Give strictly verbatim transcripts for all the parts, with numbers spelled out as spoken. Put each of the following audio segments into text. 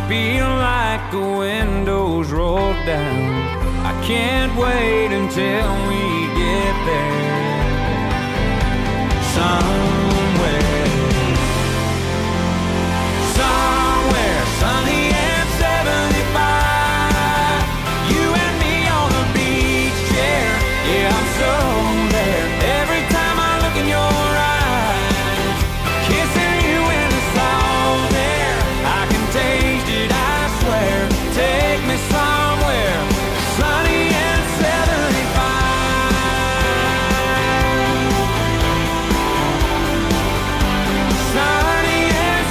feel like the windows roll down. I can't wait until we get there. Somewhere, somewhere sunny and seventy-five. You and me on a beach chair. Yeah, I'm so there. Every time I look in your eyes, kissing you in the salt air. I can taste it, I swear. Take me somewhere sunny and seventy-five. Sunny and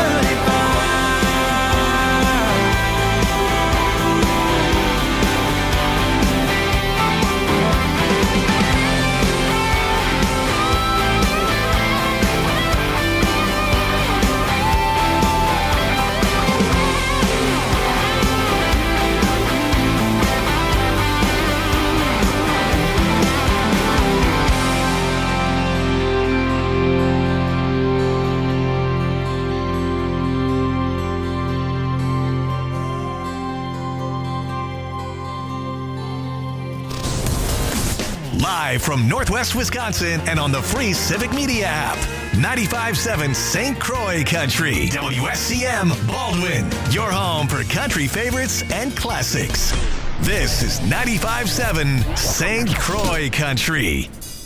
seventy-five. Live from Northwest Wisconsin and on the free Civic Media app. ninety-five point seven Saint Croix Country. W S C M Baldwin. Your home for country favorites and classics. This is ninety-five point seven Saint Croix Country.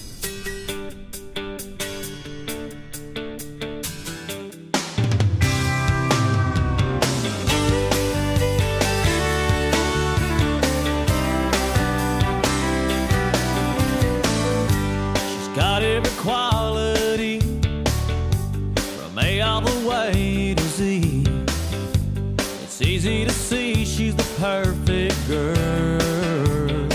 Got every quality from A all the way to Z. It's easy to see she's the perfect girl.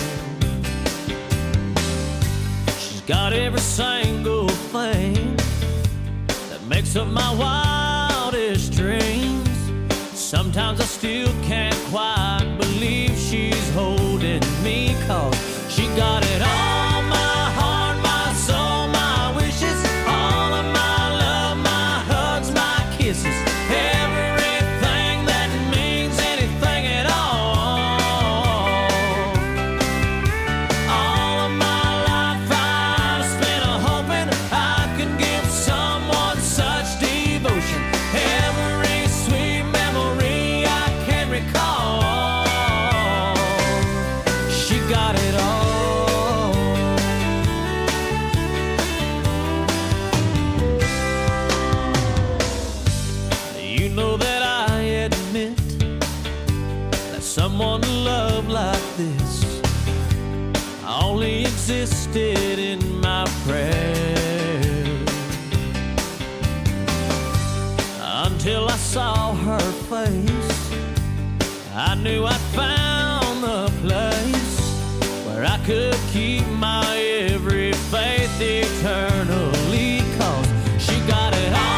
She's got every single thing that makes up my wildest dreams. Sometimes I still can't quite believe she's holding me, 'cause she got it all. Everything that means anything at all. All of my life I've spent hoping I could give someone such devotion. Every sweet memory I can recall. She got it all. You know that I admit that someone to love like this only existed in my prayers, until I saw her face. I knew I'd found the place where I could keep my every faith eternally, 'cause she got it all.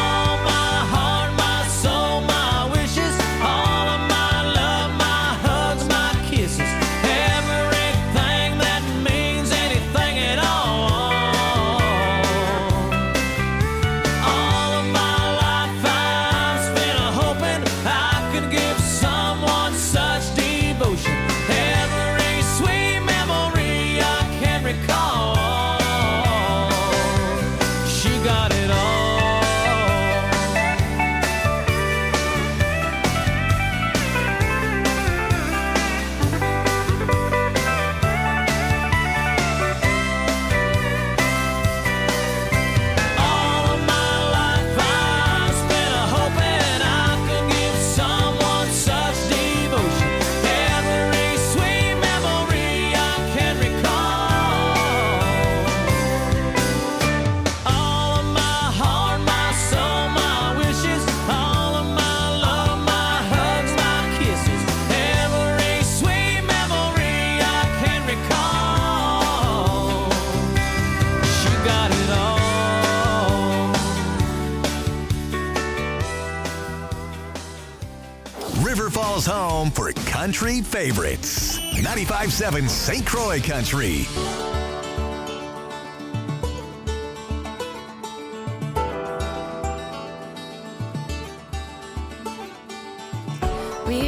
River Falls home for country favorites. ninety-five point seven Saint Croix Country. We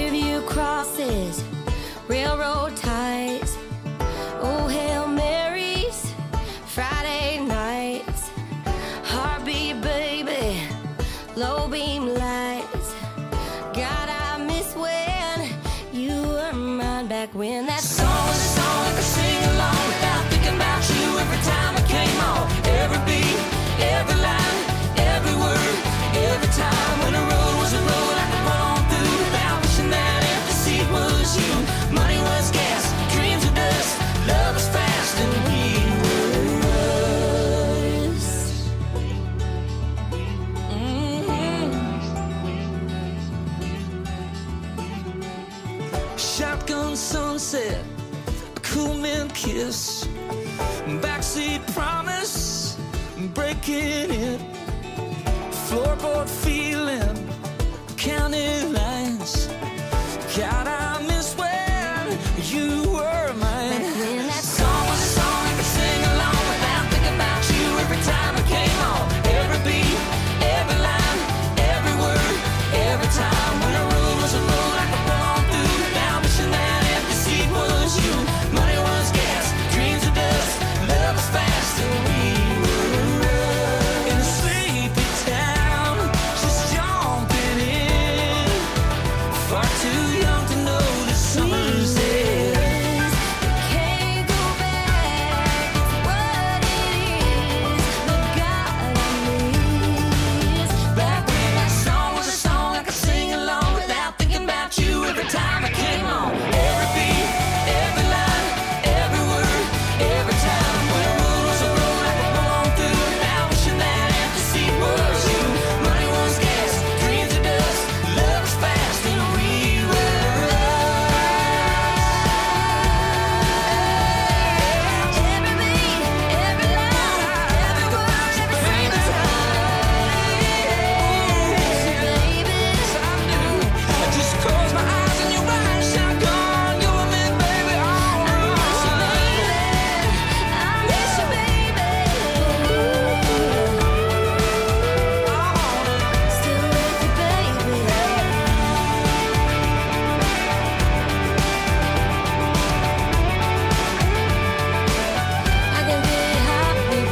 crosses, railroad ties, oh, Hail Marys, Friday nights, heartbeat, baby, low beam lights. God, I miss when you were mine back when that song was a song I could sing along without thinking about you every time it came on. Every beat, every line, every word, every time when a road was a road I could run on through without wishing that empty seat was you. Money was gas, dreams were dust, love was fast, and we were us. Mm-hmm. Shotgun sunset, a cool man kiss, backseat promise, breaking it, floorboard feeling, counting lines. God, I miss when you were mine. When that Song was a song I could sing along without thinking about you every time it came on. Every beat, every line, every word, every time when a road was a road I could run on through without wishing that empty seat was you. Money was gas, dreams were dust, love was fast, and we were in a sleepy town, just jumping in, far too young to know the summer's end. can't go back to what it is, but God, I miss Back when that song was a song I could sing along without thinking about you every time it came on. Every beat, every line, every word, every time when a road was a road I could run on through without wishing that empty seat was you. Money was gas, dreams were dust, love was fast, and we were every beat, every line, every word, every single time, baby. I just close my eyes and you're right, shotgun, you and me, baby, all I miss you, baby. I miss you, baby. Still with you, baby. I can get hot with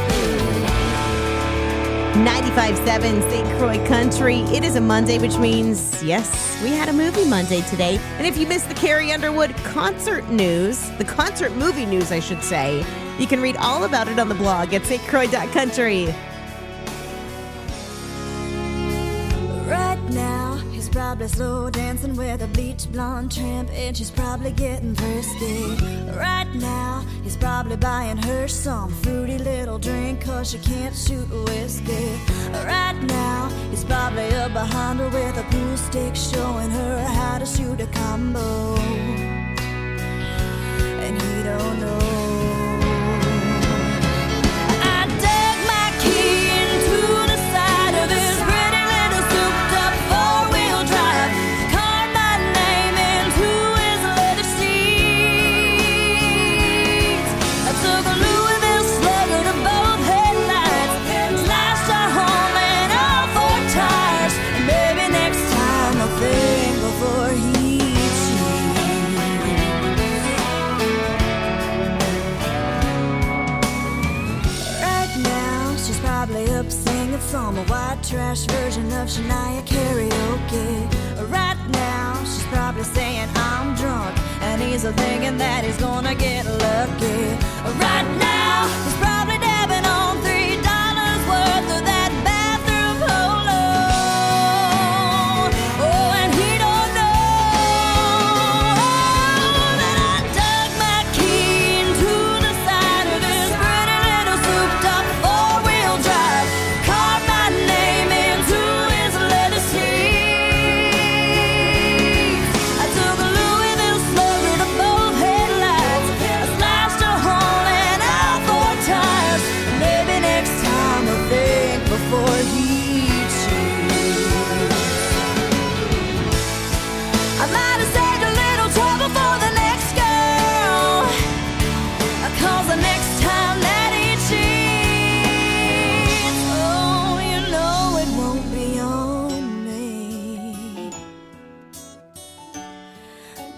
you. ninety-five point seven Saint Croix Country. It is a Monday, which means, yes, we had a movie Monday today. And if you missed the Carrie Underwood concert news, the concert movie news, I should say, you can read all about it on the blog at st croix dot country. Right now, he's probably slow dancing with a bleach blonde tramp, and she's probably getting frisky. Right now, he's probably buying her some fruity little drink, cause she can't shoot whiskey. Right now, he's probably up behind her with a pool stick, showing her how to shoot a combo. And he don't know. I dug my key into the side of this pretty little souped-up four-wheel drive, carved my name into his leather seats. I took a Louisville Slugger to both headlights, slashed our home and all four tires. And maybe next time I'll think before he Right now, she's probably up singing some white trash version of Shania karaoke. Right now, she's probably saying I'm drunk, and he's thinking that he's gonna get lucky. Right now, he's probably dabbing on three dollars worth of that bathroom polo. Oh, and he don't know that I dug my key into the side of this pretty little souped-up four-wheel drive, carved my name into his leather seats. I took a Louisville Slugger to both headlights, I slashed a hole in all four tires.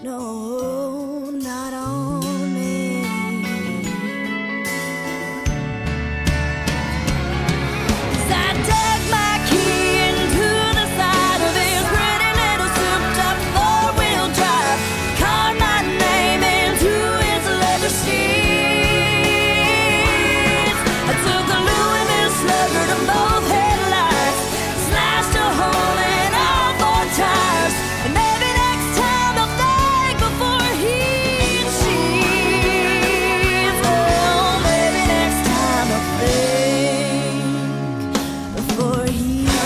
No, not on me. As I dug my key into the side of his pretty little souped-up four-wheel drive, carved my name into its leather sheets. I took a Louisville slugger to both headlights, slashed a hole in all four tires, and maybe next time I'll think before he cheats. Oh, maybe next time I'll think before he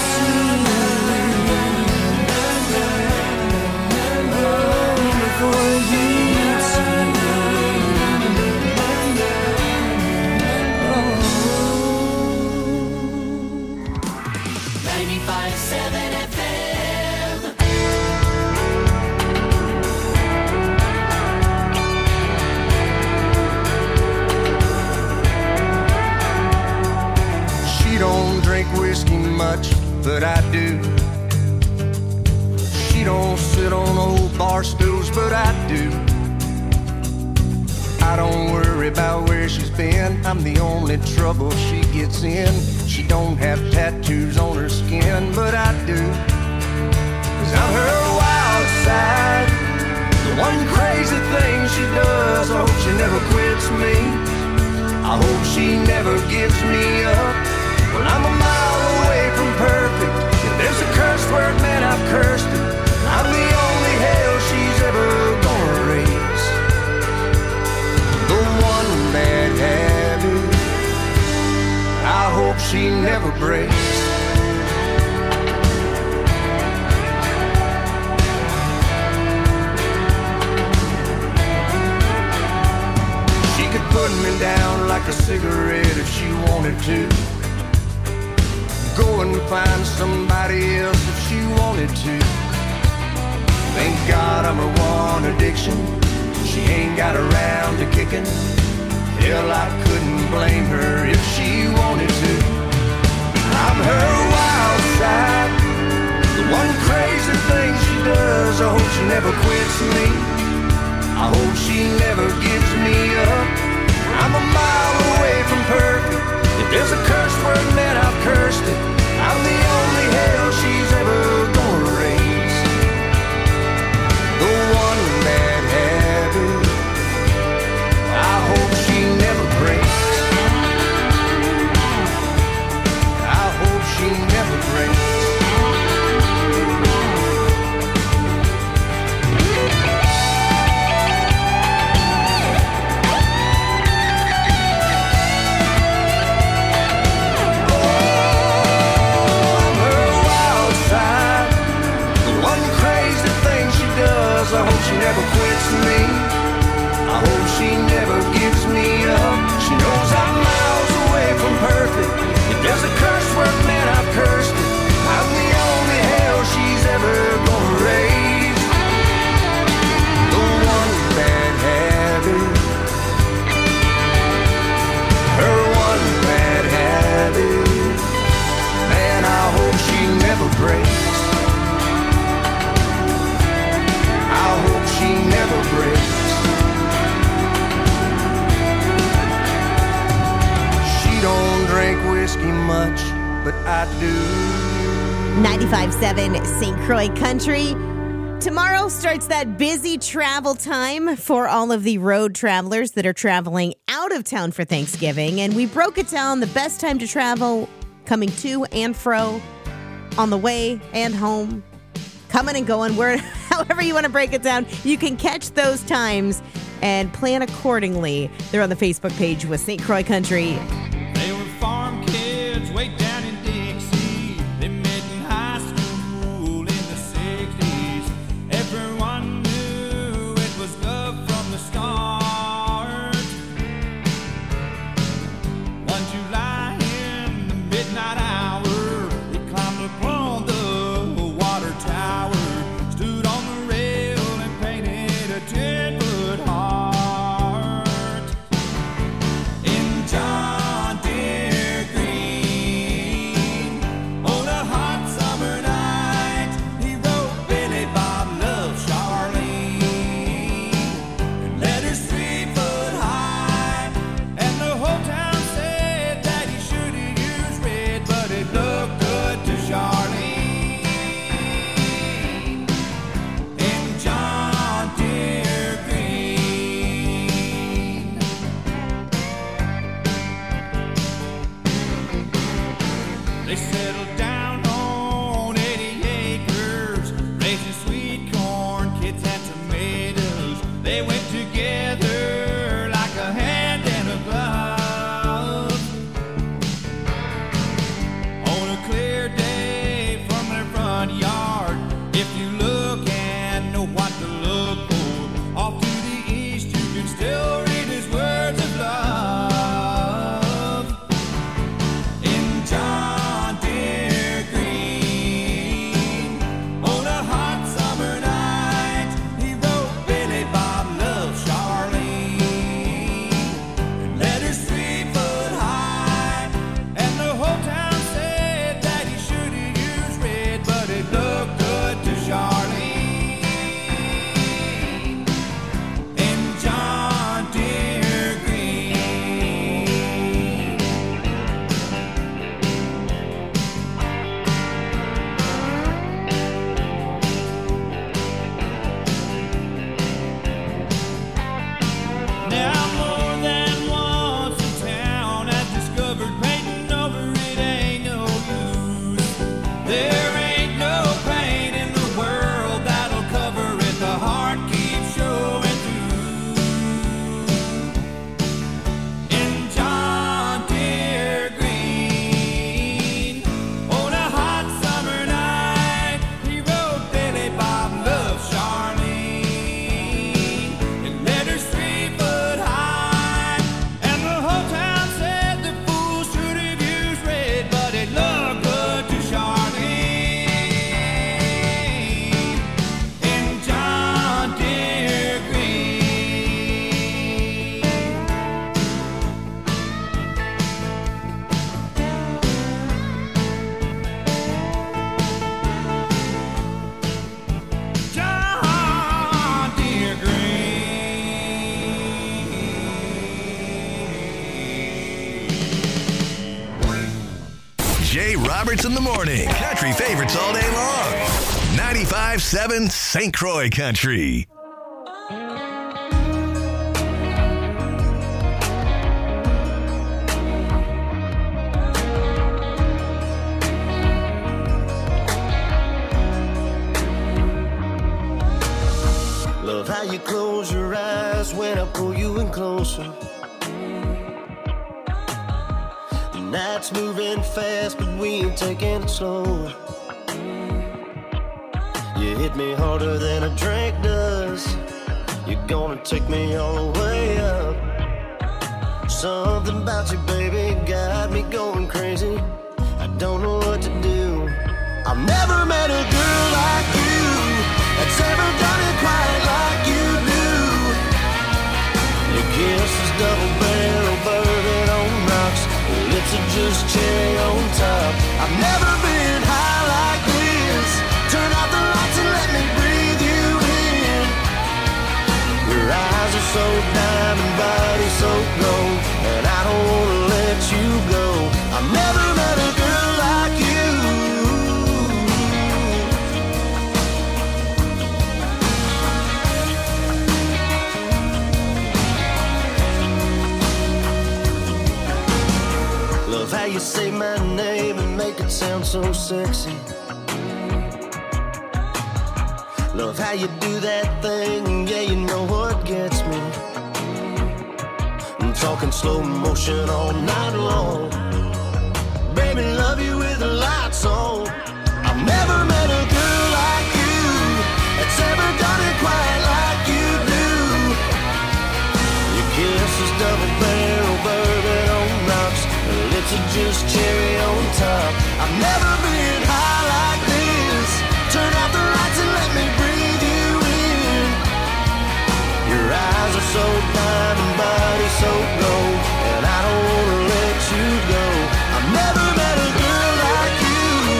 ninety-five seven F M. She don't drink whiskey much, but I do. She don't sit on old bar stools, but I do. I don't worry about where she's been, I'm the only trouble she gets in. She don't have tattoos on her skin, but I do. Cause I'm her wild side, the one crazy thing she does. I hope she never quits me, I hope she never gives me up. Well, I'm a mile away from perfect. If there's a curse word, man, I've cursed it. I'm the only hell she's ever gonna raise. The one bad habit I hope she never breaks. She could put me down like a cigarette if she wanted to. Go and find somebody else if she wanted to. Thank God I'm her one addiction. She ain't got around to kicking. Hell, I couldn't blame her if she wanted to. I'm her wild side, the one crazy thing she does. I hope she never quits me, I hope she never gives me up. I'm a mile away from perfect. If there's a curse word, man, I've cursed it. I'm the only hell she's ever gonna raise. The one bad habit I hope she never breaks. I hope she never breaks. I hope she never quits me, I hope she never gives me up. She knows I'm miles away from perfect. If there's a curse word, man, I've cursed it. I'm the only hell she's ever gonna raise. The one bad habit, her one bad habit, man, I hope she never breaks. I hope she never breaks. She don't drink whiskey much, but I do. ninety-five seven Saint Croix Country. Tomorrow starts that busy travel time for all of the road travelers that are traveling out of town for Thanksgiving. And we broke it down the best time to travel, coming to and fro, on the way and home, coming and going, where, however you want to break it down. You can catch those times and plan accordingly. They're on the Facebook page with Saint Croix Country. They were farm kids way down in Dixie. They met in high school in the sixties. Everyone knew it was love from the start. One July in the midnight hour, they climbed upon the water tower, stood on the rail and painted a ten-foot heart. In John J. Roberts in the morning. Country favorites all day long. ninety-five point seven Saint Croix Country. Love how you close your eyes when I pull you in closer. The night's moving fast, but we ain't taking it slow. You hit me harder than a drink does. You're gonna take me all the way up. Something about you, baby, got me going crazy. I don't know what to do. I've never met a girl like you that's ever done it quite like you do. Your kiss is double barrel bourbon on rocks. Your lips are just cherry on top. I've never been high like this. Turn out the lights and let me breathe you in. Your eyes are so diamond, body so gold, and I don't wanna let you go. I've never met a girl like you. Love how you say my name and make it sound so sexy. Love how you do that thing, yeah, you know what gets me. I'm talking slow motion all night long. Baby, love you with the lights on. I've never met a girl like you that's ever done it quite like you do. Your kiss is double barrel bourbon on rocks. Your lips are just cherry on top. I've never been high like this. Turn out the lights and let me breathe you in. Your eyes are so diamond, body so gold, and I don't wanna let you go. I've never met a girl like you.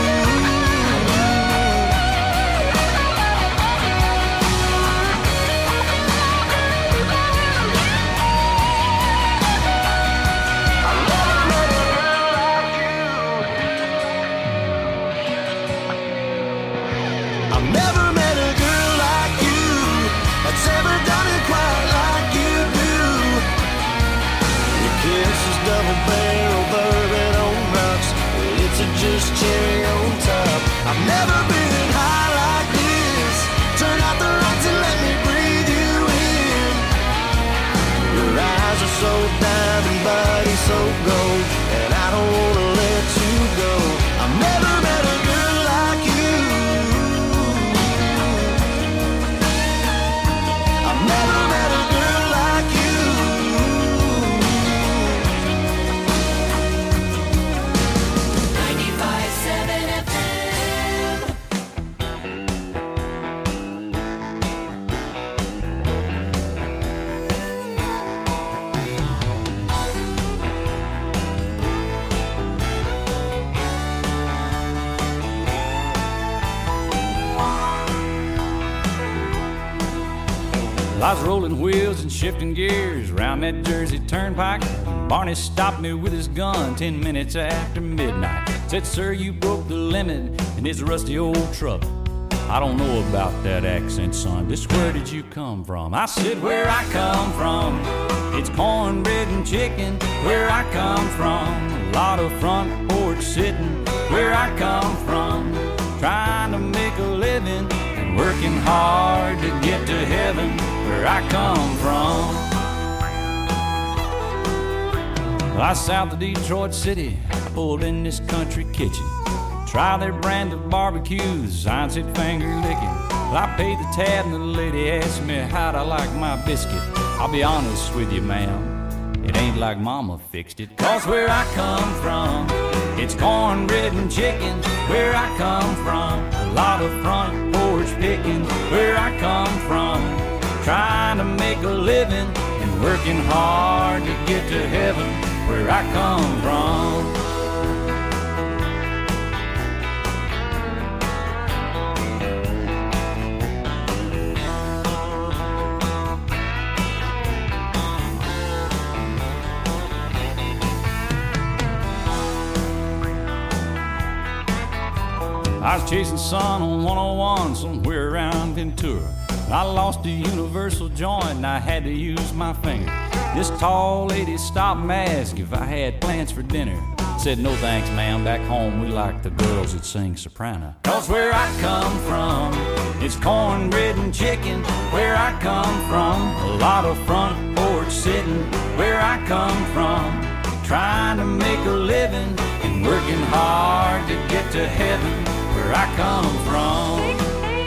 I've never met a girl like you. I've never met a girl like you that's ever done it quite like you do. Your kiss is double barrel bourbon on rocks. It's a just cherry on top. I've never been high like this. Turn out the lights and let me breathe you in. Your eyes are so diamond, body so gold, and I don't wanna let you go. I've never met a girl like you. I've never met a girl like you. ninety-five point seven F M. I was rolling wheels and shifting gears around that Jersey turnpike. Barney stopped me with his gun ten minutes after midnight. Said, sir, you broke the limit in this rusty old truck. I don't know about that accent, son. Just where did you come from? I said, where I come from, it's cornbread and chicken. Where I come from, a lot of front porch sitting. Where I come from, trying to make a living and working hard to get to heaven. Where I come from, I south of Detroit City, pulled in this country kitchen. Try their brand of barbecues, I said finger licking. Well, I paid the tab and the lady asked me how'd I like my biscuit. I'll be honest with you, ma'am, it ain't like mama fixed it. Cause where I come from, it's cornbread and chicken. Where I come from, a lot of front porch picking. Where I come from, trying to make a living and working hard to get to heaven. Where I come from. chasing sun on one oh one somewhere around Ventura. I lost a universal joint and I had to use my finger. This tall lady stopped and asked if I had plans for dinner. Said, no thanks, ma'am, back home we like the girls that sing soprano. Cause where I come from, it's cornbread and chicken. Where I come from, a lot of front porch sitting. Where I come from, trying to make a living and working hard to get to heaven. Where I come from.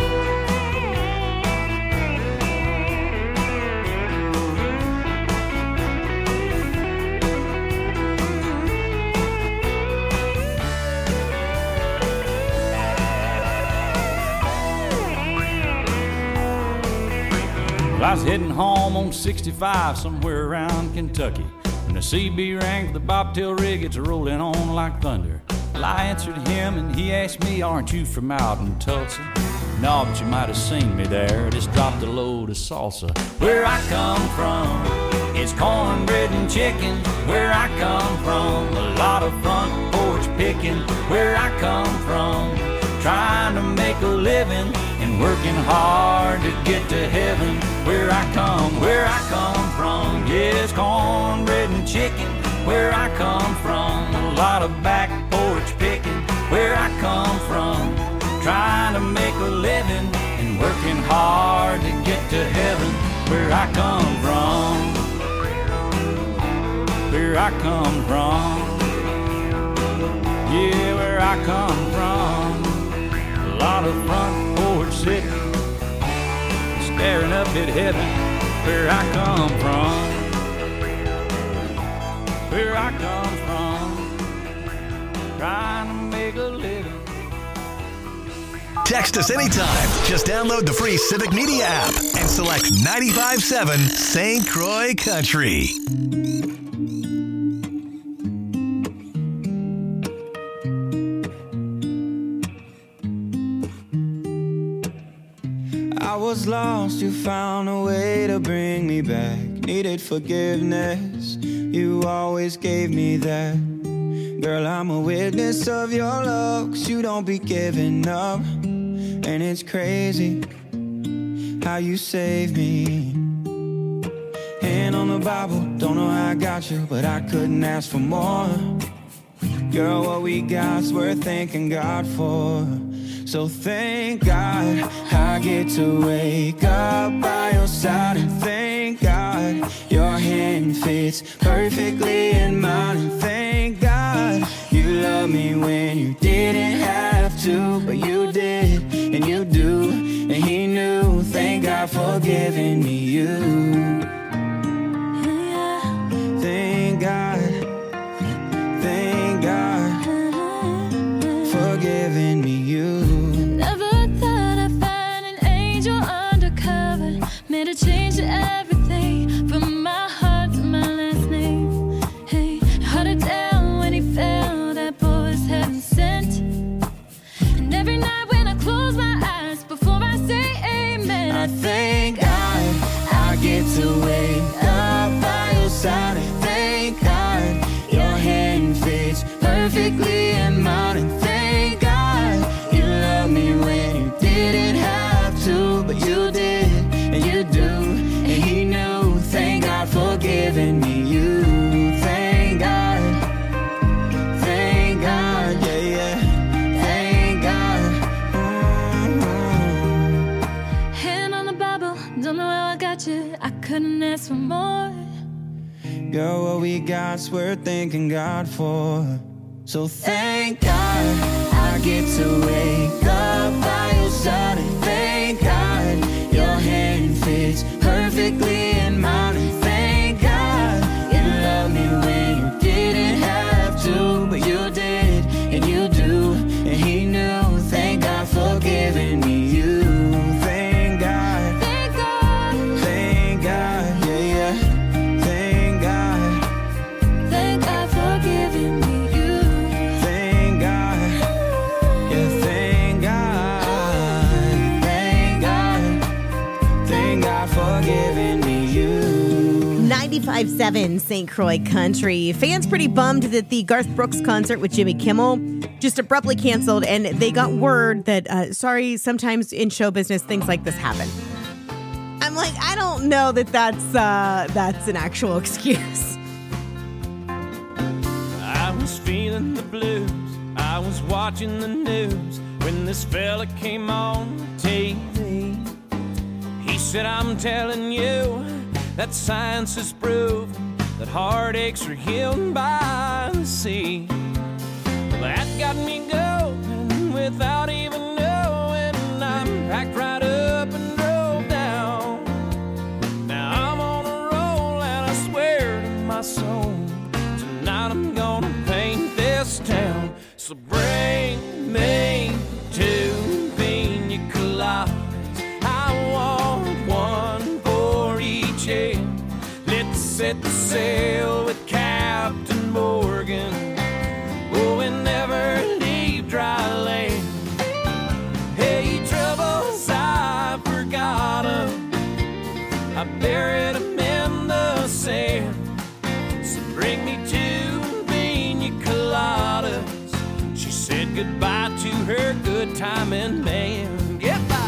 I was heading home on sixty-five somewhere around Kentucky when the C B rang for the bobtail rig. It's rolling on like thunder. Well, I answered him and he asked me, aren't you from out in Tulsa? No, but you might have seen me there. Just dropped a load of salsa. Where I come from, it's cornbread and chicken. Where I come from, a lot of front porch picking. Where I come from, trying to make a living and working hard to get to heaven. Where I come, where I come from, yes, cornbread and chicken. Where I come from, a lot of back porch picking. Where I come from, trying to make a living and working hard to get to heaven. Where I come from, where I come from, yeah, where I come from. A lot of front porch sitting, staring up at heaven. Where I come from, where I come from, trying to make a living. Text us anytime. Just download the free Civic Media app and select ninety-five point seven Saint Croix Country. I was lost, you found a way to bring me back. Needed forgiveness, you always gave me that. Girl, I'm a witness of your love, 'cause you don't be giving up. And it's crazy how you saved me. Hand on the Bible, don't know how I got you, but I couldn't ask for more. Girl, what we got's worth thanking God for. So thank God I get to wake up by your side. And thank God your hand fits perfectly in mine. And thank God you love me when you didn't have to, but you did, and you do, and he knew. Thank God for giving me you. Thank God, thank God for giving me you. Made a change to everything, from my heart to my last name. Hey, held it down when he fell, that boy was heaven sent. And every night when I close my eyes, before I say amen, I thank God I get to wake up by your side. And thank God your hand fits perfectly in mine. And thank God you love me when you didn't have to, but you did, and you do, and he knew. Thank God for giving me you. Thank God, thank God, yeah, yeah, thank God. Mm-hmm. Hand on the Bible, don't know how I got you, I couldn't ask for more. Girl, what we got's worth thanking God for. So thank God I get to wake up by your side. And thank God your hand fits perfectly in mine. And thank God you love me when you didn't have to, but you did, and you do, and he knew. Thank God for giving me you. Thank God, Thank God, thank God, yeah, yeah, thank God, thank God for giving me you. thank God, yeah, thank God, thank God, thank God for giving me you. ninety-five point seven Saint Croix Country. Fans pretty bummed that the Garth Brooks concert with Jimmy Kimmel just abruptly canceled, and they got word that, uh, sorry, sometimes in show business, things like this happen. I'm like, I don't know that that's, uh, that's an actual excuse. I was feeling the blues. I was watching the news when this fella came on T V. He said, I'm telling you that science has proved that heartaches are healed by the sea. Well, that got me going without even knowing. I'm packed right up and drove down. Now I'm on a roll and I swear to my soul, tonight I'm gonna paint this town. So bring me two pina coladas. I want one for each end. Let's set the sail with Captain Morgan. Oh, and never leave dry land. Hey, troubles, I forgot 'em. I buried 'em in the sand. So bring me two pina coladas. She said goodbye to her good timing man. Get by.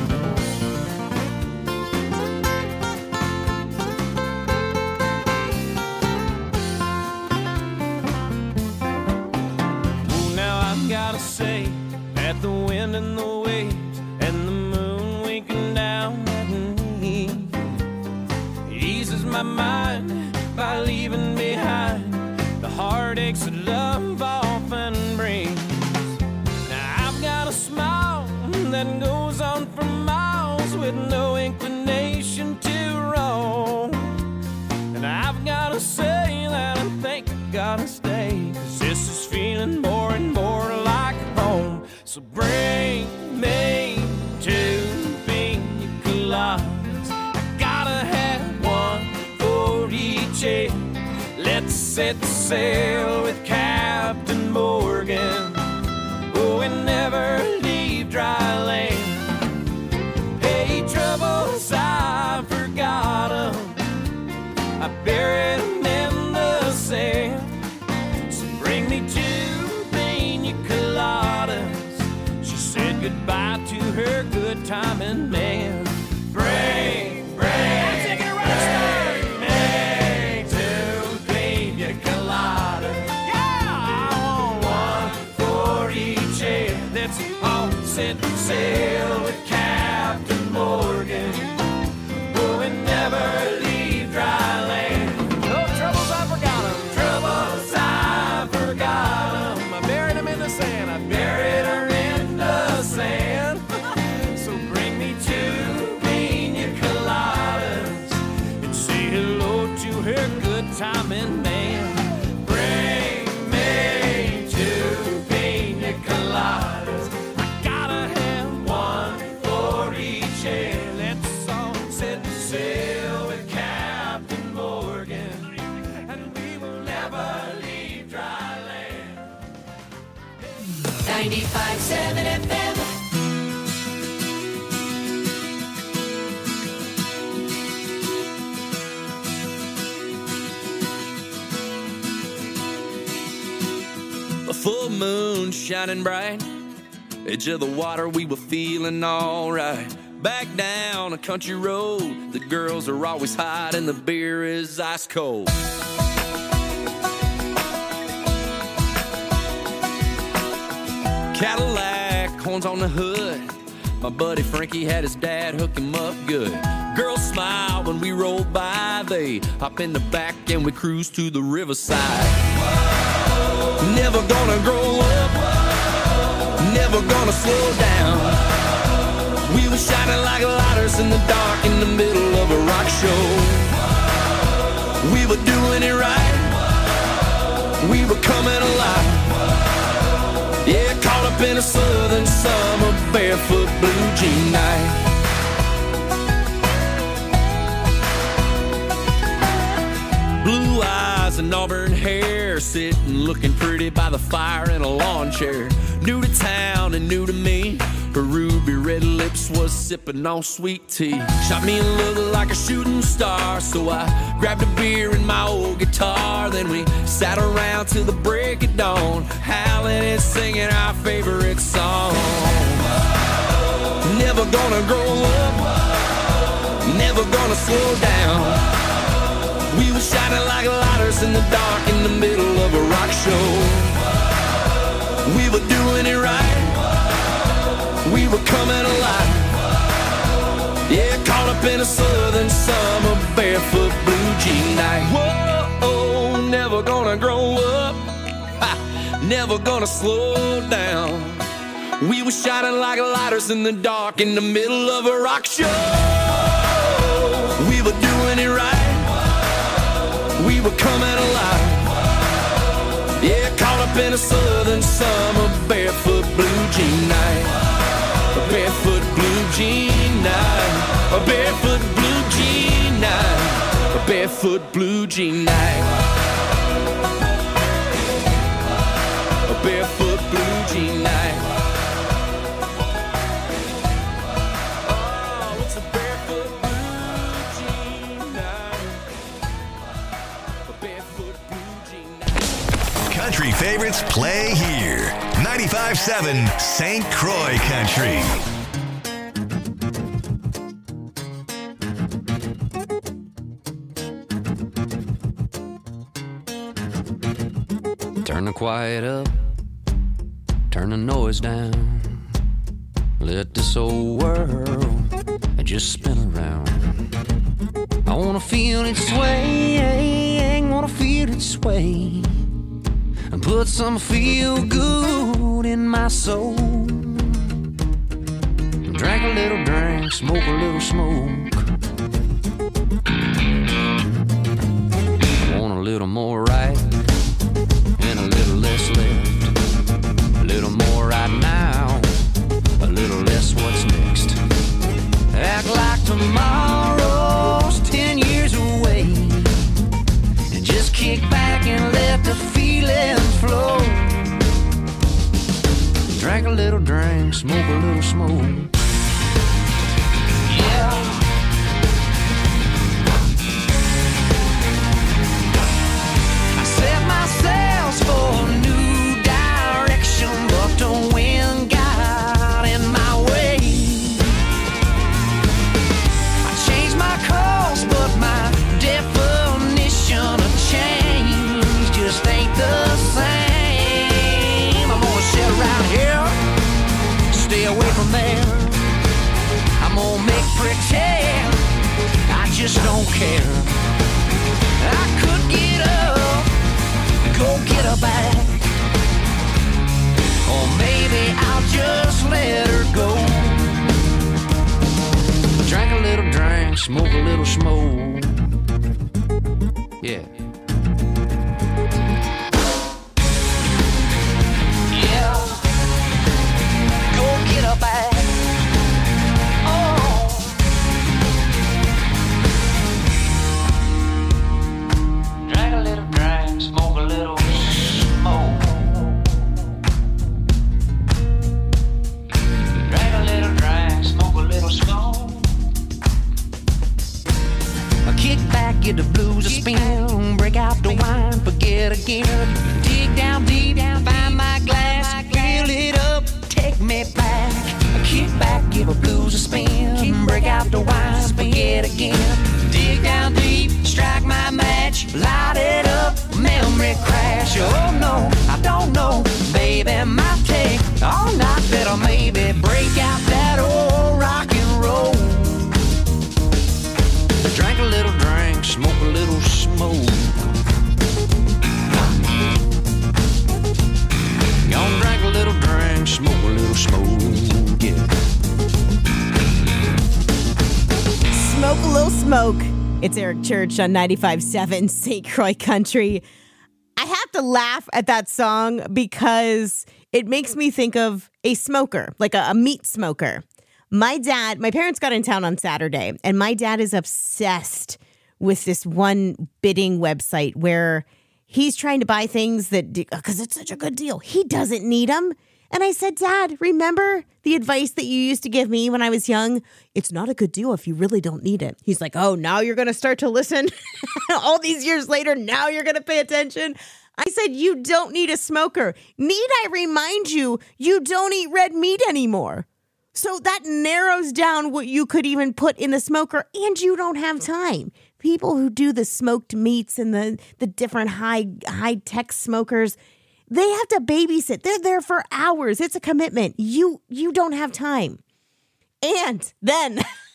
Oh, now I've gotta say that the wind and the waves and the moon winking down at me eases my mind by leaving behind the heartaches that love often brings. Now I've got a smile that goes on for miles with no inclination to roam. And I've got to say that I think I gotta stay, 'cause this is feeling more and more like home. So bring me two pina coladas. I gotta have one for each end. Let's set sail with Captain Morgan. Oh, and never leave dry land. Hey, troubles, I forgot 'em. I buried 'em in the sand. So bring me two pina coladas. She said goodbye to her good timing man. Bring, bring, take it right, bring two pina coladas. Yeah, I want one for each end. Let's all set sail with Captain Morgan. Oh, and never leave dry land. No troubles, I forgot 'em. Troubles, I forgot 'em. I buried 'em in the sand. I buried her in the sand. So bring me two pina coladas and say hello to her good timing man. Bring me two pina coladas. I gotta have one for each end. Let's all set sail with Captain Morgan, and we will never leave dry land. ninety-five point seven F M. A full moon shining bright, edge of the water, we were feeling alright. Back down a country road, the girls are always hot and the beer is ice cold. Cadillac, horns on the hood, my buddy Frankie had his dad hook him up good. Girls smile when we roll by, they hop in the back and we cruise to the riverside. Whoa. Never gonna grow up, whoa. Never gonna slow down. We were shining like lighters in the dark in the middle of a rock show. Whoa. We were doing it right, whoa. We were coming alive. Whoa. Yeah, caught up in a southern summer barefoot blue jean night. Blue eyes and auburn hair, sitting looking pretty by the fire in a lawn chair. New to town and new to me, her ruby red lips was sipping on sweet tea. Shot me a look like a shooting star. So I grabbed a beer and my old guitar. Then we sat around till the break of dawn, howling and singing our favorite song. Never gonna grow up, never gonna slow down. We were shining like lighters in the dark in the middle of a rock show. We were doing it right, we were coming alive. Yeah, caught up in a southern summer, barefoot blue jean night. Whoa, never gonna grow up, ha, never gonna slow down. We were shining like lighters in the dark in the middle of a rock show. We were doing it right, we were coming alive. Yeah, caught up in a southern summer, barefoot blue jean night. A barefoot blue jean night. A barefoot blue jean night. A barefoot blue jean night. A barefoot blue jean night. Oh, it's a barefoot blue jean night. A barefoot blue jean night. Country favorites play here. ninety-five point seven Saint Croix Country. Turn the quiet up, turn the noise down. Let this old world just spin around. I wanna feel it sway, wanna feel it sway, and put some feel good in my soul. Drink a little drink, smoke a little smoke. Want a little more right and a little less left. A little more right now, a little less what's next. Act like tomorrow's ten years away, and just kick back and let the feeling flow. Drink a little drink, smoke a little smoke. Yeah. I set my sails for a new direction, but the wind got in my way. I changed my course, but my definition of change just ain't the same. I'm gonna sit around here, stay away from there. I'm gonna make pretend I just don't care. I could get up, go get her back, or maybe I'll just let her go. Drink a little drink, smoke a little smoke. Yeah. Yeah. Go get her back. Oh. Drink a little drink, smoke a little smoke. Drink a little drink, smoke a little smoke. I kick back, get the blues a spin, break out the wine, forget again. Dig down deep, find my glass, fill it up, take me back. I kick back, give a blues a spin, break out the wine, forget again. Dig down deep, strike my match, light it up, memory crash. Oh no, I don't know, baby, might take all night, better maybe break out that old rock and roll. Drink a little drink, smoke a little smoke. Gonna drink a little drink, smoke a little smoke, yeah. Smoke a little smoke. It's Eric Church on ninety-five point seven Saint Croix Country. I have to laugh at that song because it makes me think of a smoker, like a, a meat smoker. My dad, my parents got in town on Saturday, and my dad is obsessed with this one bidding website where he's trying to buy things that, because it's such a good deal, he doesn't need them. And I said, Dad, remember the advice that you used to give me when I was young? It's not a good deal if you really don't need it. He's like, oh, now you're going to start to listen? All these years later, now you're going to pay attention? I said, you don't need a smoker. Need I remind you, you don't eat red meat anymore. So that narrows down what you could even put in the smoker, and you don't have time. People who do the smoked meats and the, the different high, high-tech smokers, they have to babysit. They're there for hours. It's a commitment. You you don't have time. And then,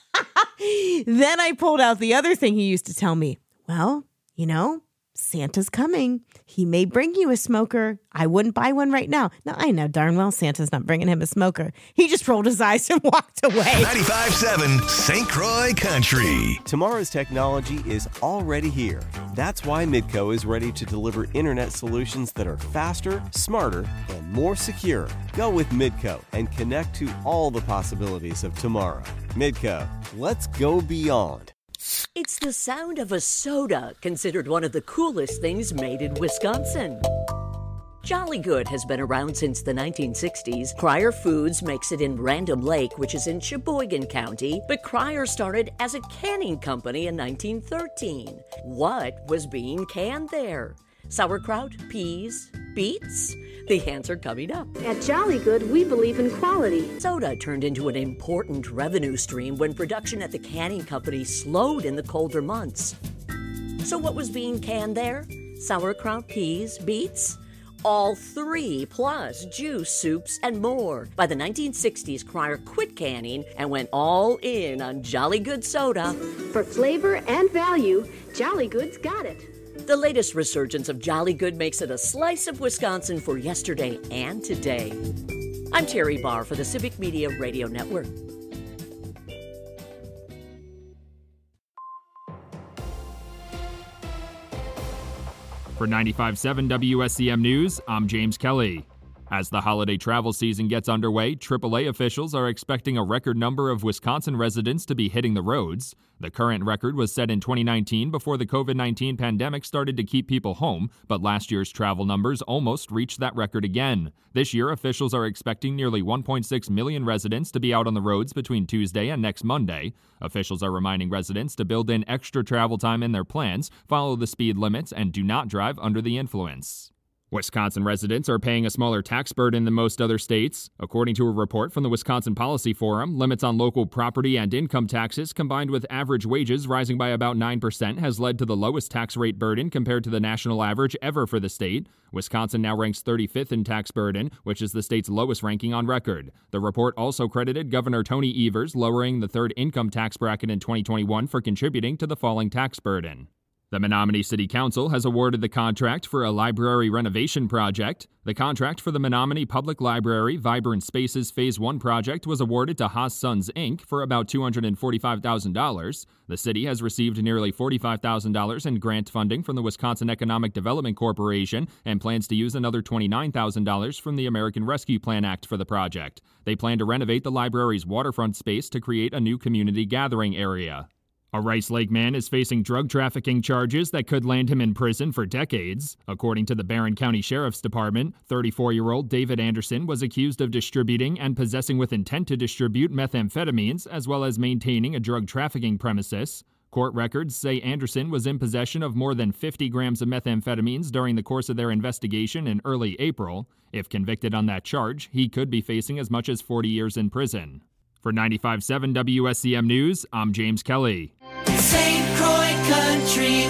then I pulled out the other thing he used to tell me. Well, you know, Santa's coming. He may bring you a smoker. I wouldn't buy one right now. Now, I know darn well Santa's not bringing him a smoker. He just rolled his eyes and walked away. ninety-five point seven Saint Croix Country. Tomorrow's technology is already here. That's why Midco is ready to deliver internet solutions that are faster, smarter, and more secure. Go with Midco and connect to all the possibilities of tomorrow. Midco, let's go beyond. It's the sound of a soda, considered one of the coolest things made in Wisconsin. Jolly Good has been around since the nineteen sixties. Cryer Foods makes it in Random Lake, which is in Sheboygan County, but Cryer started as a canning company in nineteen thirteen. What was being canned there? Sauerkraut, peas, beets? The answer coming up. At Jolly Good, we believe in quality. Soda turned into an important revenue stream when production at the canning company slowed in the colder months. So what was being canned there? Sauerkraut, peas, beets? All three, plus juice, soups, and more. By the nineteen sixties, Cryer quit canning and went all in on Jolly Good soda. For flavor and value, Jolly Good's got it. The latest resurgence of Jolly Good makes it a slice of Wisconsin for yesterday and today. I'm Terry Barr for the Civic Media Radio Network. For ninety-five point seven W S C M News, I'm James Kelly. As the holiday travel season gets underway, triple A officials are expecting a record number of Wisconsin residents to be hitting the roads. The current record was set in twenty nineteen before the covid nineteen pandemic started to keep people home, but last year's travel numbers almost reached that record again. This year, officials are expecting nearly one point six million residents to be out on the roads between Tuesday and next Monday. Officials are reminding residents to build in extra travel time in their plans, follow the speed limits, and do not drive under the influence. Wisconsin residents are paying a smaller tax burden than most other states. According to a report from the Wisconsin Policy Forum, limits on local property and income taxes combined with average wages rising by about nine percent has led to the lowest tax rate burden compared to the national average ever for the state. Wisconsin now ranks thirty-fifth in tax burden, which is the state's lowest ranking on record. The report also credited Governor Tony Evers lowering the third income tax bracket in twenty twenty-one for contributing to the falling tax burden. The Menominee City Council has awarded the contract for a library renovation project. The contract for the Menominee Public Library Vibrant Spaces Phase one project was awarded to Haas Sons, Incorporated for about two hundred forty-five thousand dollars. The city has received nearly forty-five thousand dollars in grant funding from the Wisconsin Economic Development Corporation and plans to use another twenty-nine thousand dollars from the American Rescue Plan Act for the project. They plan to renovate the library's waterfront space to create a new community gathering area. A Rice Lake man is facing drug trafficking charges that could land him in prison for decades. According to the Barron County Sheriff's Department, thirty-four-year-old David Anderson was accused of distributing and possessing with intent to distribute methamphetamines, as well as maintaining a drug trafficking premises. Court records say Anderson was in possession of more than fifty grams of methamphetamines during the course of their investigation in early April. If convicted on that charge, he could be facing as much as forty years in prison. For ninety-five point seven W S C M News, I'm James Kelly. Saint Croix Country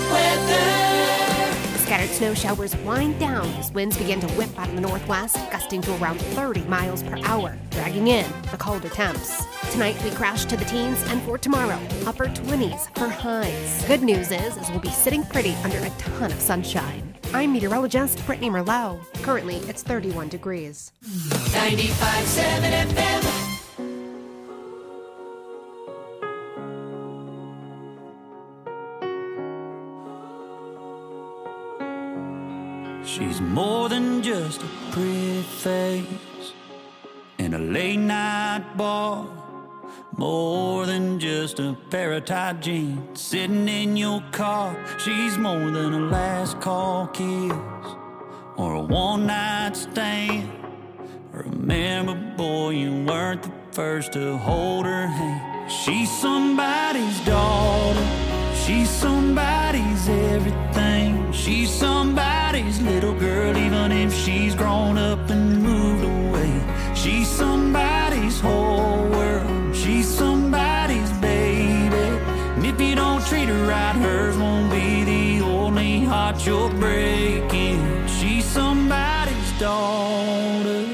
weather. Scattered snow showers wind down as winds begin to whip out of the northwest, gusting to around thirty miles per hour, dragging in the colder temps. Tonight we crash to the teens, and for tomorrow, upper twenties for highs. Good news is, is we'll be sitting pretty under a ton of sunshine. I'm meteorologist Brittany Merlot. Currently, it's thirty-one degrees. ninety-five point seven F M. She's more than just a pretty face in a late night bar, more than just a pair of tight jeans sitting in your car. She's more than a last call kiss or a one night stand. Remember, boy, you weren't the first to hold her hand. She's somebody's daughter. She's somebody's everything. She's somebody's little girl, even if she's grown up and moved away. She's somebody's whole world. She's somebody's baby. And if you don't treat her right, hers won't be the only heart you're breaking. She's somebody's daughter.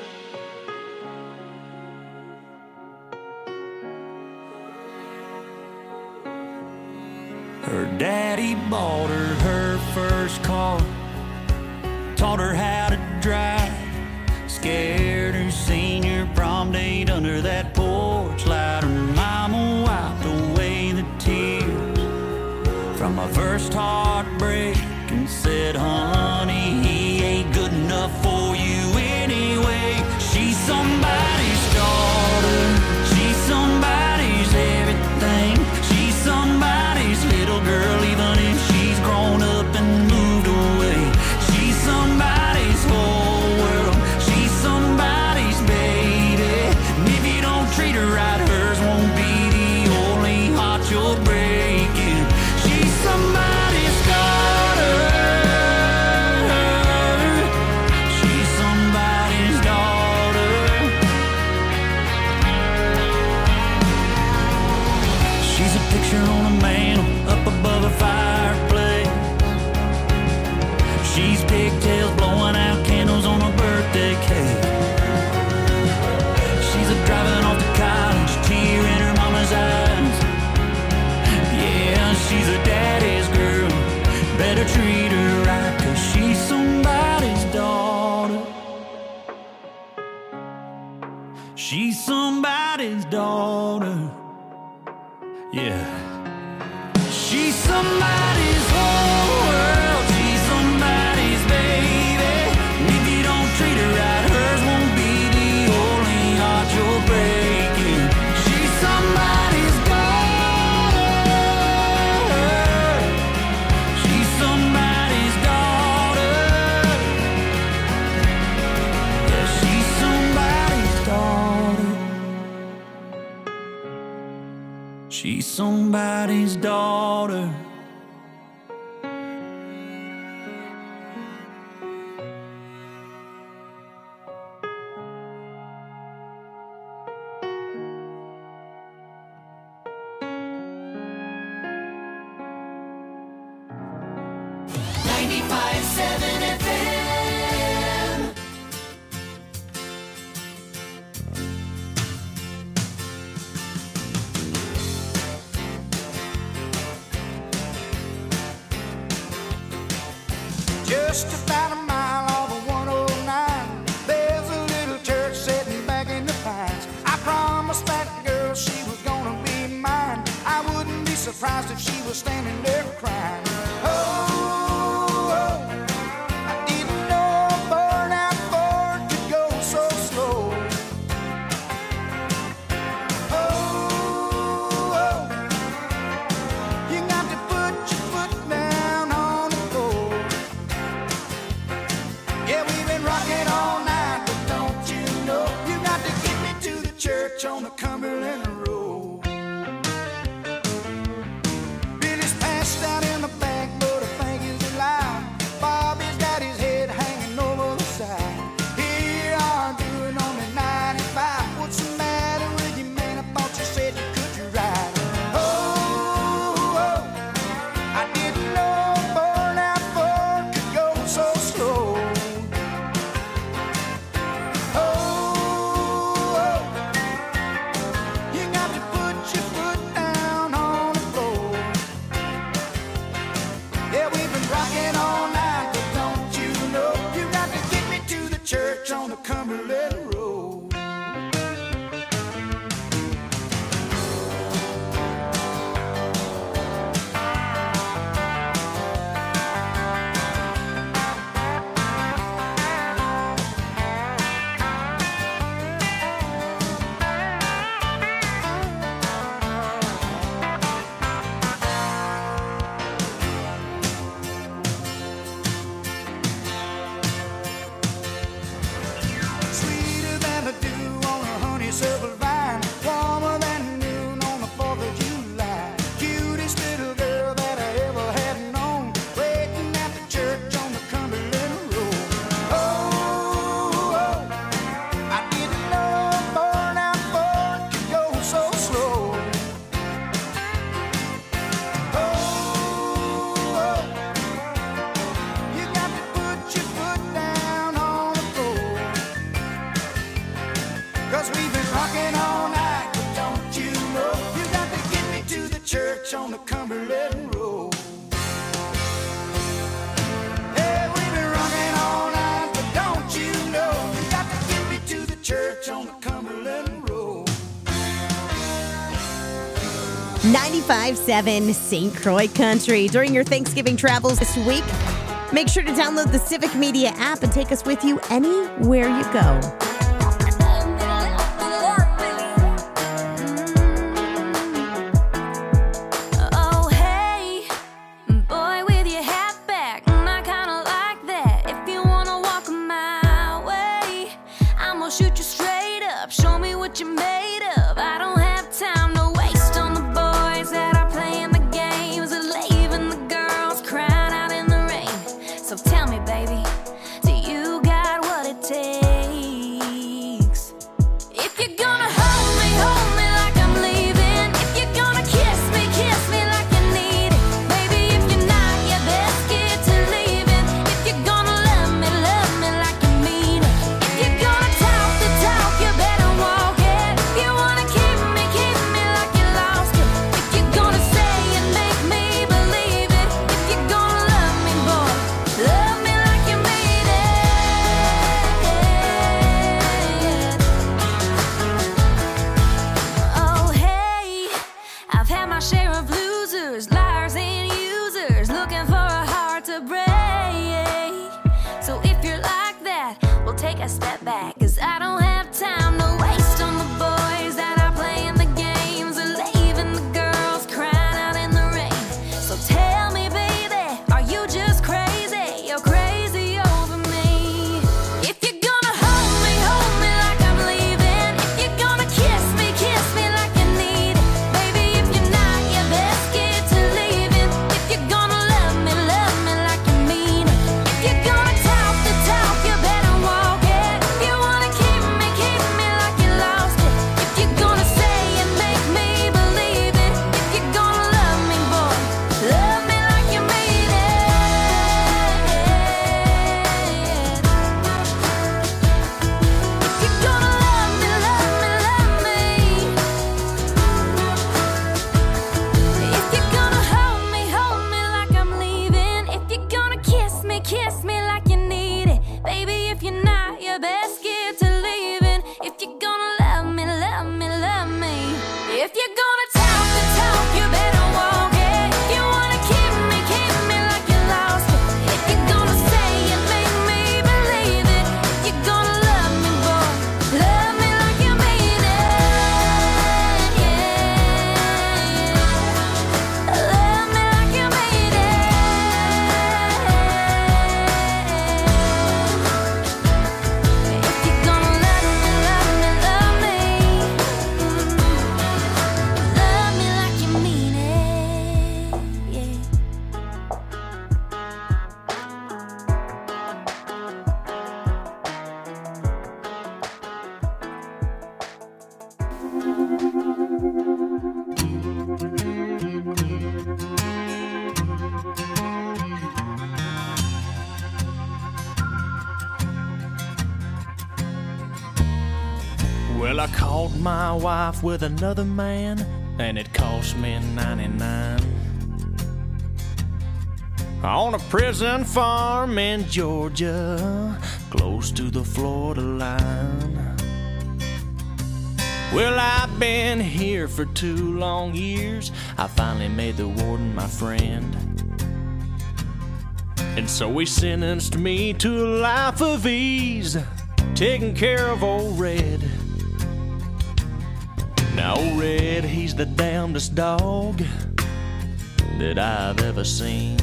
Her daddy bought her her first car, taught her how to drive, scared her senior prom date under that porch light. Her mama wiped away the tears from my first heartbreak and said, honey, he ain't good enough for you anyway. She's somebody's daughter. She's somebody's everything. She's somebody's little girl, even if she's grown up and moved away. She's somebody's whole world. She's somebody's baby. And if you don't treat her right, hers won't be the only heart you're breaking. She's somebody's daughter. She's somebody's daughter. She's a picture on a mantle up above a fireplace. She's pigtails blowing out candles on a birthday cake. She's a driving off to college, tear in her mama's eyes. Yeah, she's a daddy's girl. Better treat her right, 'cause she's somebody's daughter. She's somebody's daughter. Yeah. She's somebody's whole world. She's somebody's baby. And if you don't treat her right, hers won't be the only heart you're breaking. She's somebody's daughter. She's somebody's daughter. Yeah, she's somebody's daughter. She's somebody's daughter. ninety-five seven F M. Just about a mile off of one oh nine, there's a little church sitting back in the pines. I promised that girl she was gonna be mine. I wouldn't be surprised if she was standing there crying. Oh, oh, I didn't know a burnout Ford could go so slow. Oh, oh, you got to put your foot down on the floor. Yeah, we've been rocking all night, but don't you know, you got to get me to the church on the Cumberland Road. Billy's passed out in the back on the Cumberland Road. Hey, we've been running all night, but don't you know you got to get me to the church on the Cumberland Road. ninety-five point seven Saint Croix Country. During your Thanksgiving travels this week, make sure to download the Civic Media app and take us with you anywhere you go. Oh, hey, boy with your hat back, I kinda like that. If you wanna walk my way, I'm gonna shoot you straight up, show me what you're made of. I don't have time to waste on the boys that are playing the games and leaving the girls crying out in the rain. So tell me, baby, do you got what it takes? If you're gonna hold me, hold me like I'm leaving. If you're gonna kiss me, kiss me like you need it. Baby, if you're not, you best get to leaving. If you're gonna love me, love me like you mean it. If you're gonna talk the talk, you better walk it. If you wanna keep me, keep me like you lost it. If you're gonna say it, make me believe it. If you're gonna love me, boy, love me like you mean it. Oh, hey, I've had my share of losers, liars and users, looking for a heart to break. So if you're like that, we'll take a step back, 'cause I don't have time to waste on the boys that are playing the games and leaving the girls crying out in the rain. So tell me, baby, are you just crazy? You're crazy over me. If you're gonna hold me, hold me like I'm leaving. If you're gonna kiss me, kiss me like you need it. Baby, if you're not, you best get to leaving. If you're gonna love me, love me like you mean it. If you're gonna talk the talk, you better walk it. If you wanna keep me, keep me like you lost it. If you're gonna say it, make me believe it. If you're gonna love me, boy, love me like you mean it. If you're gonna love me, love me, love me. If you're gonna hold me, hold me like I'm leaving. If you're gonna kiss me, kiss me like you need it. Baby, if you're not, you best get to leaving. If you're gonna love me, love me, love me. If you're gonna talk the talk, you better walk it. If you wanna keep me, keep me like you lost it. If you're gonna say it, make me believe it. If you're gonna love me, boy, love me like you mean it. Yeah. Love me like you mean it. If you're gonna love me, love me, love me. Love me like you mean it. Yeah. Well, I caught my wife with another man, and it cost me ninety-nine. On a prison farm in Georgia, close to the Florida line. Well, I've been here for two long years. I finally made the warden my friend. And so he sentenced me to a life of ease, taking care of old Red. Now, old Red, he's the damnedest dog that I've ever seen.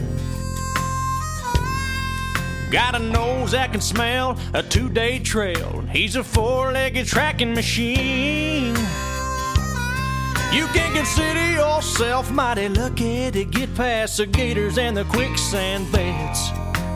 Got a nose that can smell a two-day trail. He's a four-legged tracking machine. You can consider yourself mighty lucky to get past the gators and the quicksand beds.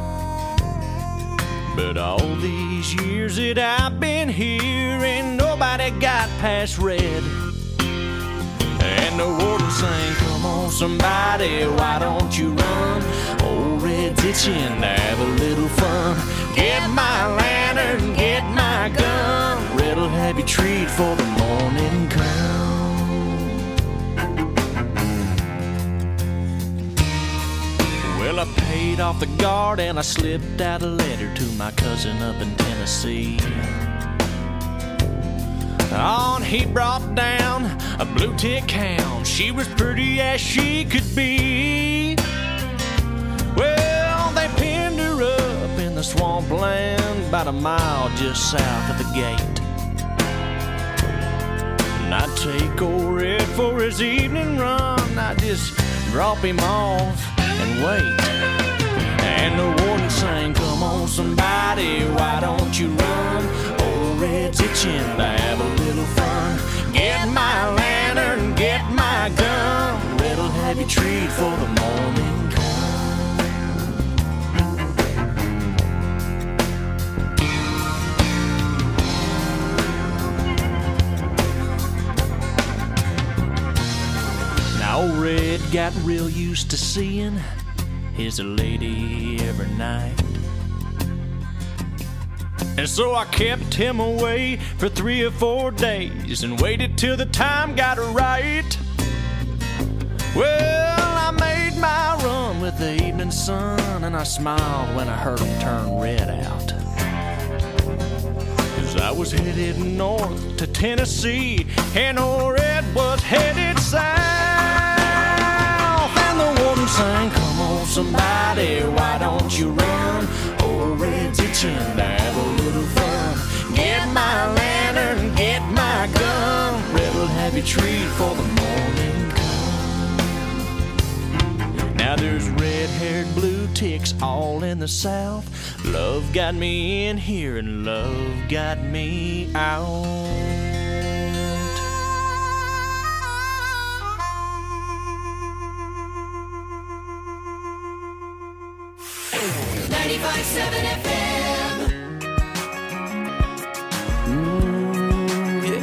But all these years that I've been here, ain't nobody got past Red. And the warden sang, "Come on, somebody, why don't you run? Old Red's itching to have a little fun. Get my lantern, get my gun. Red'll have you treat for the morning come." Well, I paid off the guard and I slipped out a letter to my cousin up in Tennessee. On he brought down a blue tick hound. She was pretty as she could be. Well, they pinned her up in the swampland about a mile just south of the gate. And I'd take old Red for his evening run. I'd just drop him off and wait. And the warden sang, come on somebody, why don't you run? Old Red's itching to have a little fun. Get my lantern, get my gun. Red'll have you treat for the morning come. Now old Red got real used to seeing his lady every night. And so I kept him away for three or four days and waited till the time got right. Well, I made my run with the evening sun, and I smiled when I heard him turn Red out. 'Cause I was headed north to Tennessee, and old Red was headed south. And the warden sang, come on somebody, why don't you run? Old Red's itching to have a little fun. Get my lantern, get my gun. Red'll have you treat for the morning come. Now there's red-haired blue ticks all in the south. Love got me in here and love got me out. ninety-five seven F M. Mm, yeah.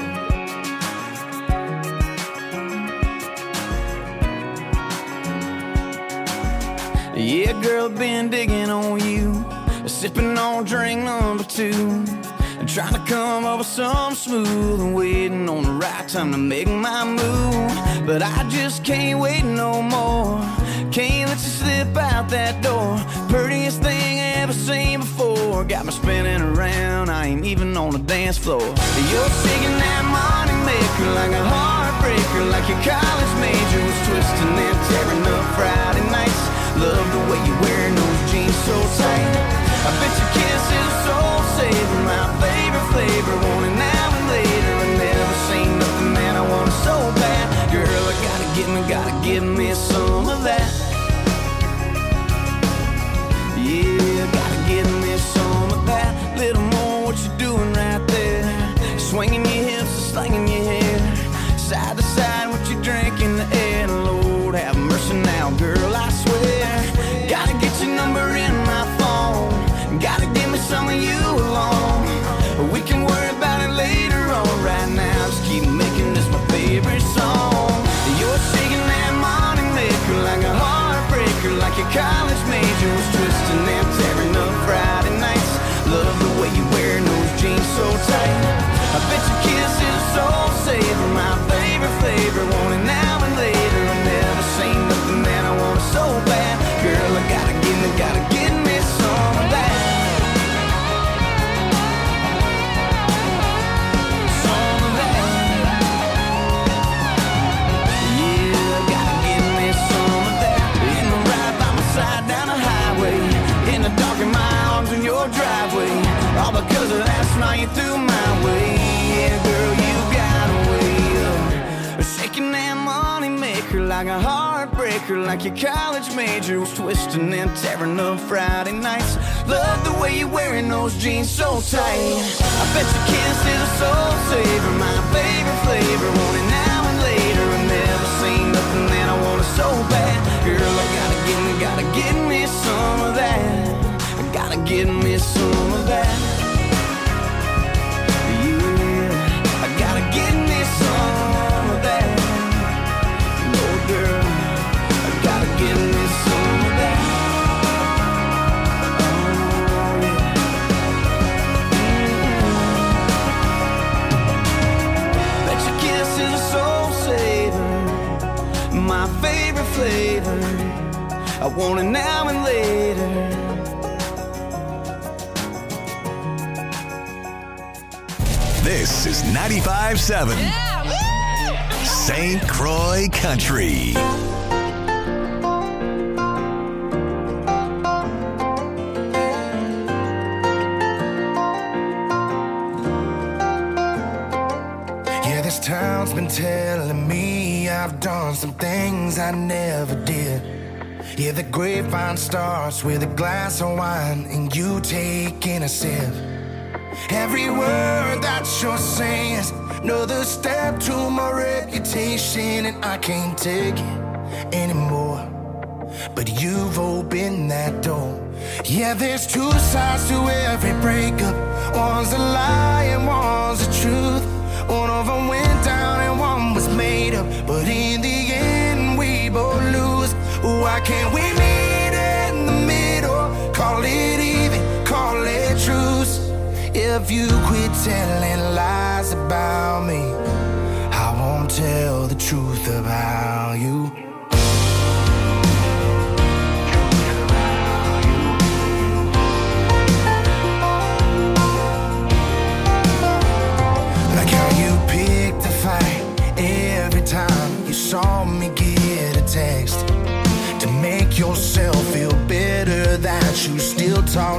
Yeah, girl, been digging on you, sipping on drink number two, trying to come up with some smooth and waiting on the right time to make my move. But I just can't wait no more. Can't let you slip out that door. Prettiest thing I ever seen before. Got me spinning around, I ain't even on the dance floor. You're shaking that money maker like a heartbreaker, like your college major was twisting and tearing up Friday nights. Love the way you're wearing those jeans so tight. I bet your kiss is a soul saver, my favorite flavor. Want it now and later. I never seen nothing that I want so bad. Girl, I gotta get me, gotta give me some of that. Yeah, gotta give me some of that. Little more what you doing right there. Swinging your hips and slinging your hair. Side to side, what you drink in the air. Lord, have mercy now, girl, I swear. Gotta get your number in my phone. Gotta give me some of you alone. We can worry about it later on. Right now, just keep making this my favorite song. You're shaking that money maker like a heartbreaker, like your college major was twisting and tearing up Friday nights. Love the way you're wearing those jeans so tight. I bet your kiss is a soul saver, my favorite flavor. Want it now and later. I never seen nothing that I want so bad. Girl, I gotta give me, gotta give me some of that. Some of that. Yeah, gotta give me some of that. In the ride by my side down the highway, in the dark in my arms in your driveway. All because of last night you threw my way. Yeah, girl, you got a way of shaking that money maker like a heartbreaker, like your college major was twisting and tearing up Friday nights. Love the way you're wearing those jeans so tight. I bet your kiss is a soul saver, my favorite flavor. Want it now and later. I never seen nothing that I want so bad. Girl, I gotta give me, gotta give me some of that. I gotta give me some of that. Yeah, I gotta give me some of that. No, girl, I gotta give me some of that. Oh, yeah. Bet your kiss is a soul saver, my favorite flavor. I want it now and later. This is ninety-five seven Saint Croix Country. Yeah, this town's been telling me I've done some things I never did. Yeah, the grapevine starts with a glass of wine and you taking a sip. Every word that you're saying is another step to my reputation, and I can't take it anymore. But you've opened that door. Yeah, there's two sides to every breakup. One's a lie and one's the truth. One of them went down and one was made up, but in the end we both lose. Why can't we meet in the middle? Call it even, call it truce. If you quit telling lies about me, I won't tell the truth about you. Like how you picked a fight every time you saw me get a text to make yourself feel better that you still talk